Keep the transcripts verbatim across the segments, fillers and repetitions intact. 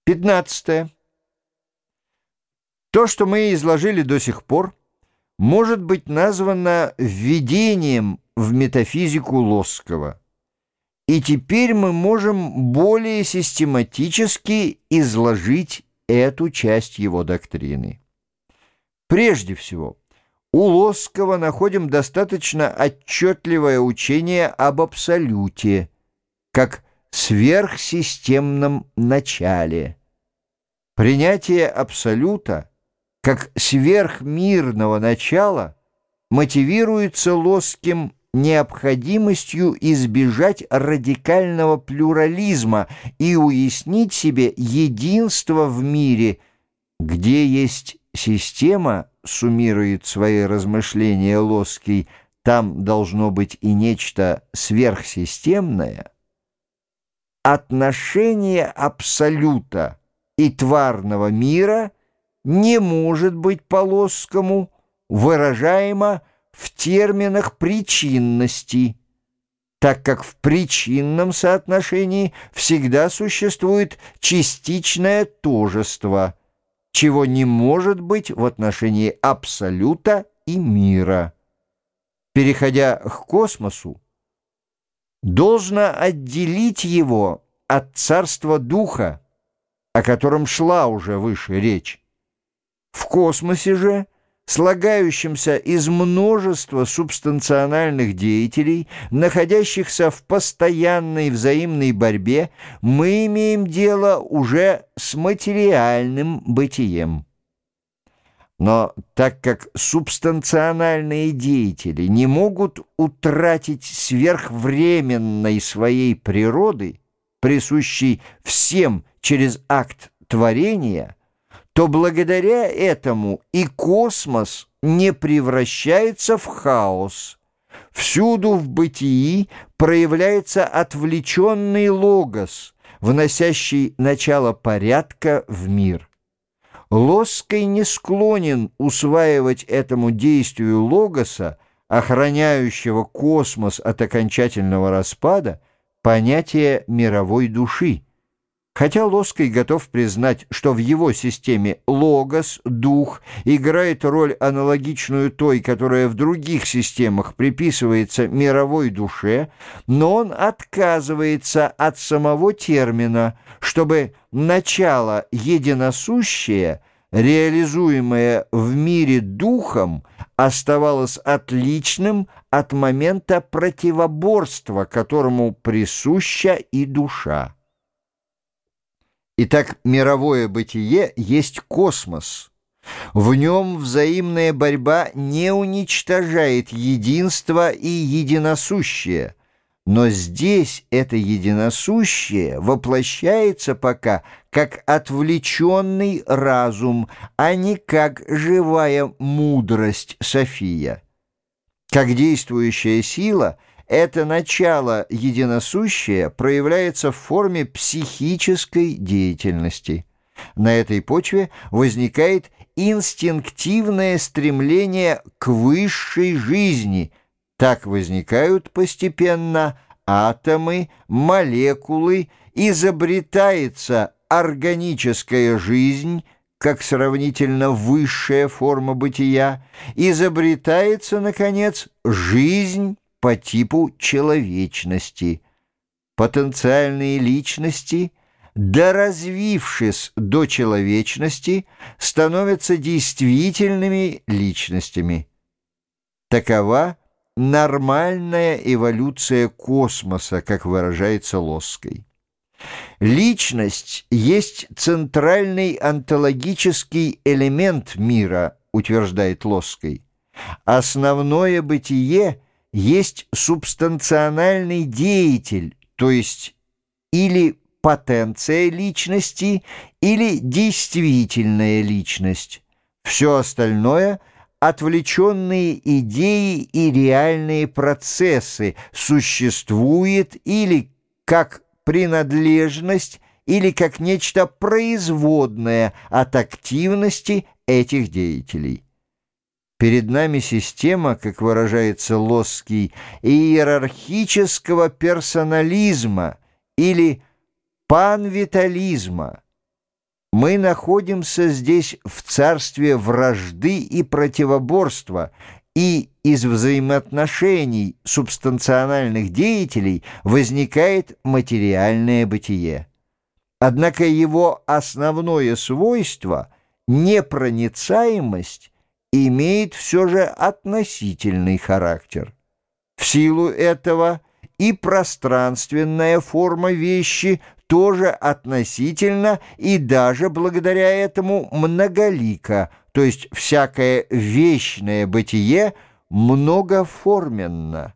Пятнадцатое. То, что мы изложили до сих пор, может быть названо введением в метафизику Лосского. И теперь мы можем более систематически изложить эту часть его доктрины. Прежде всего, у Лосского находим достаточно отчетливое учение об абсолюте, как сверхсистемном начале. Принятие абсолюта как сверхмирного начала мотивируется Лосским необходимостью избежать радикального плюрализма и уяснить себе единство в мире, где есть система, суммирует свои размышления Лосский, там должно быть и нечто сверхсистемное. Отношение абсолюта и тварного мира не может быть по Лосскому выражаемо в терминах причинности, так как в причинном соотношении всегда существует частичное тожество, чего не может быть в отношении абсолюта и мира. Переходя к космосу, должно отделить его от царства духа, о котором шла уже выше речь. В космосе же, слагающемся из множества субстанциональных деятелей, находящихся в постоянной взаимной борьбе, мы имеем дело уже с материальным бытием. Но так как субстанциональные деятели не могут утратить сверхвременной своей природы, присущей всем через акт творения, то благодаря этому и космос не превращается в хаос. Всюду в бытии проявляется отвлеченный логос, вносящий начало порядка в мир. Лосский не склонен усваивать этому действию логоса, охраняющего космос от окончательного распада, понятие мировой души. Хотя Лосский готов признать, что в его системе логос, дух, играет роль аналогичную той, которая в других системах приписывается мировой душе, но он отказывается от самого термина, чтобы начало единосущее, реализуемое в мире духом, оставалось отличным от момента противоборства, которому присуща и душа. Итак, мировое бытие есть космос. В нем взаимная борьба не уничтожает единство и единосущее, но здесь это единосущее воплощается пока как отвлеченный разум, а не как живая мудрость София. Как действующая сила – это начало единосущее проявляется в форме психической деятельности. На этой почве возникает инстинктивное стремление к высшей жизни. Так возникают постепенно атомы, молекулы, изобретается органическая жизнь, как сравнительно высшая форма бытия, изобретается, наконец, жизнь по типу человечности. Потенциальные личности, доразвившись до человечности, становятся действительными личностями. Такова нормальная эволюция космоса, как выражается Лосской. Личность есть центральный онтологический элемент мира, утверждает Лосской. Основное бытие есть субстанциональный деятель, то есть или потенция личности, или действительная личность. Все остальное – отвлеченные идеи и реальные процессы, существует или как принадлежность, или как нечто производное от активности этих деятелей. Перед нами система, как выражается Лосский, иерархического персонализма или панвитализма. Мы находимся здесь в царстве вражды и противоборства, и из взаимоотношений субстанциональных деятелей возникает материальное бытие. Однако его основное свойство, непроницаемость, имеет все же относительный характер. В силу этого и пространственная форма вещи тоже относительно и даже благодаря этому многолика, то есть всякое вечное бытие многоформенно.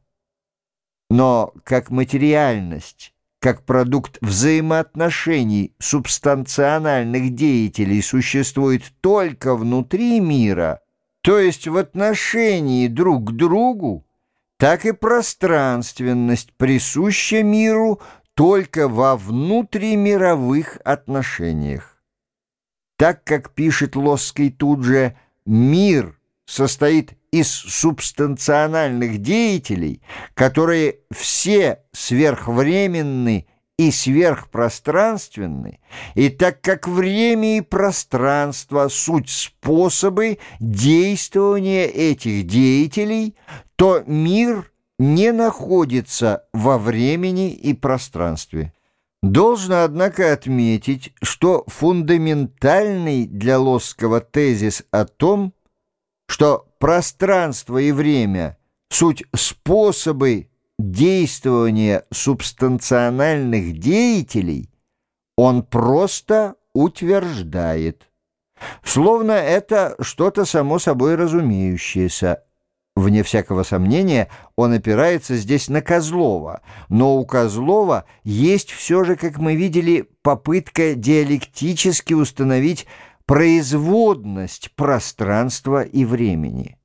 Но как материальность, как продукт взаимоотношений субстанциональных деятелей существует только внутри мира, то есть в отношении друг к другу, так и пространственность присуща миру только во внутримировых отношениях. Так как пишет Лосский тут же, мир состоит из субстанциональных деятелей, которые все сверхвременны и сверхпространственны, и так как время и пространство — суть способы действования этих деятелей, то мир не находится во времени и пространстве. Должно, однако, отметить, что фундаментальный для Лосского тезис о том, что пространство и время — суть способы действования субстанциональных деятелей, он просто утверждает. Словно это что-то само собой разумеющееся. Вне всякого сомнения, он опирается здесь на Козлова, но у Козлова есть все же, как мы видели, попытка диалектически установить производность пространства и времени.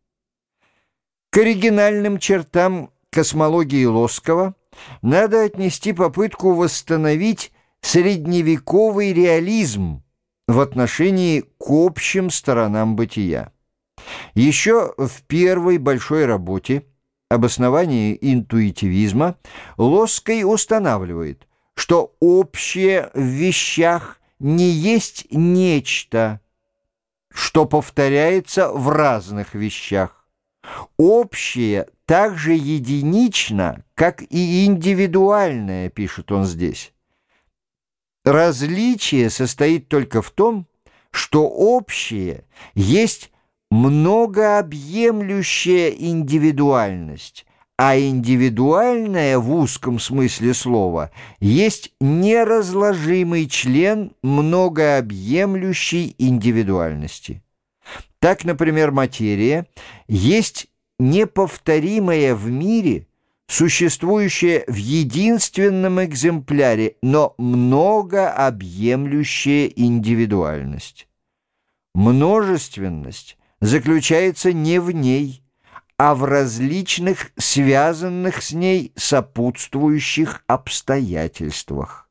К оригинальным чертам космологии Лосского надо отнести попытку восстановить средневековый реализм в отношении к общим сторонам бытия. Еще в первой большой работе «Обоснование интуитивизма» Лосский устанавливает, что общее в вещах не есть нечто, что повторяется в разных вещах. Общее так же единично, как и индивидуальное, пишет он здесь. Различие состоит только в том, что общее есть многообъемлющая индивидуальность, а индивидуальное в узком смысле слова есть неразложимый член многообъемлющей индивидуальности. Так, например, материя есть неповторимая в мире, существующая в единственном экземпляре, но многообъемлющая индивидуальность. Множественность заключается не в ней, а в различных связанных с ней сопутствующих обстоятельствах.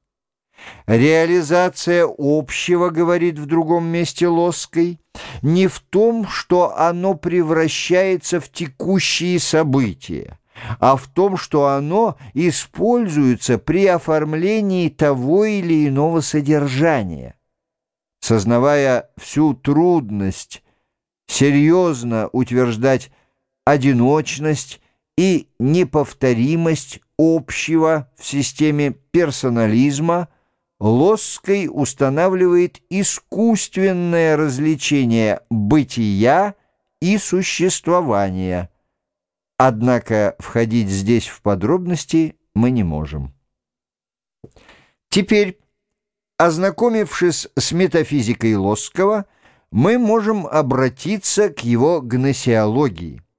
Реализация общего, говорит в другом месте Лосский, не в том, что оно превращается в текущие события, а в том, что оно используется при оформлении того или иного содержания. Сознавая всю трудность серьезно утверждать одиночность и неповторимость общего в системе персонализма, Лосский устанавливает искусственное развлечение бытия и существования. Однако входить здесь в подробности мы не можем. Теперь, ознакомившись с метафизикой Лосского, мы можем обратиться к его гносеологии.